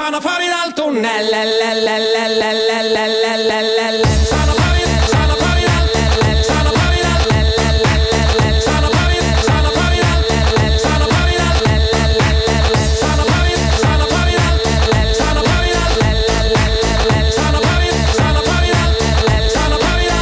Sono fuori dal tunnel, sono fuori dal sono fuori dal sono fuori dal sono fuori sono fuori dal sono fuori dal sono fuori sono fuori dal sono fuori dal sono fuori sono fuori dal sono fuori dal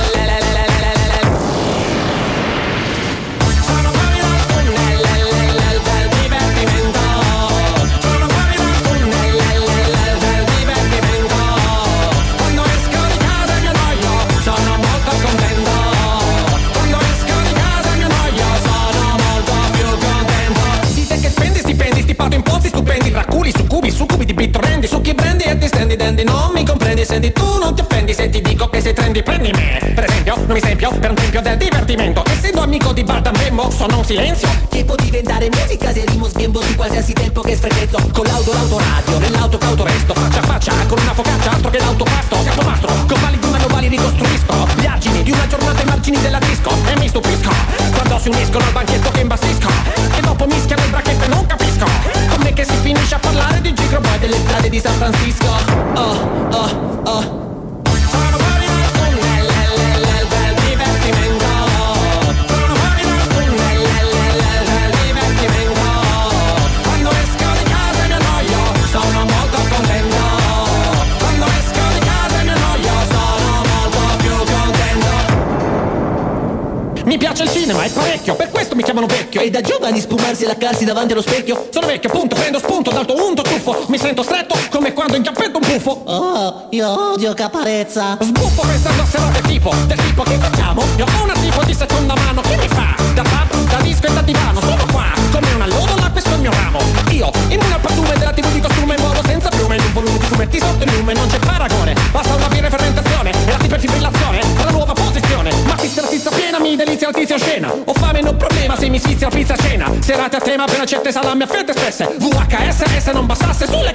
sono fuori dal tunnel del divertimento. Sono fuori dal tunnel del divertimento. Quando esco di casa mi annoio, sono molto contento. Quando esco di casa mi annoio, sono molto più contento. Dite che spendi stipendi, stipato imposti stupendi, tra culi, succubi, succubi di bittorrendi, succhi brendi e ti stendi dendi. Non mi comprendi, senti tu non ti offendi se ti dico che sei trendy, prendi me. Per esempio, non mi sempio per un tempio del divertimento. Essendo amico di Bartan Bembo, sono un silenzio che può diventare musica se rimo sghembo di qualsiasi tempo che sfrequenzo. Con l'autoradio, nell'auto cauto resto, faccia a faccia, con una focaccia, altro che l'autopasto. Capomastro, con vali di manovali ricostruisco gli argini di una giornata ai margini della disco. E mi stupisco quando si uniscono al banchetto che imbastisco, che dopo mischiano il bracchetto e non capisco com'è che si finisce a parlare di Gigroboy delle strade di San Francisco. Oh, oh, oh. Sono fuori dal tunnel del divertimento. Sono fuori dal tunnel del divertimento. Quando esco di casa mi annoio, sono molto contento. Quando esco di casa mi annoio, sono molto più contento. Mi piace il cinema, è parecchio, per questo mi chiamano vecchio. E da giovani spumarsi e laccarsi davanti allo specchio. Sono vecchio, appunto, prendo spunto dal tuo unto tuffo. Mi sento stretto come quando inchiappetto un puffo. Oh, io odio Caparezza. Sbuffo pensando a serate del tipo che facciamo. Io ho una tipo di seconda mano che mi fa da pub, da disco e da divano. Sono qua, come una lodola, questo è il mio ramo. Io, in una pattume della TV di costume, muovo senza piume, in un volume di fumetti sotto il lume, non c'è paragone. Basta una birra e fermentazione, e la iperfibrillazione, la nuova posizione. Ma pizza la pizza piena, mi delizia la tizia scena. Ho fame, non problema se mi sfizia la pizza a cena. Serate a tema, appena certe salame a fette spesse. VHS, se non bastasse sulle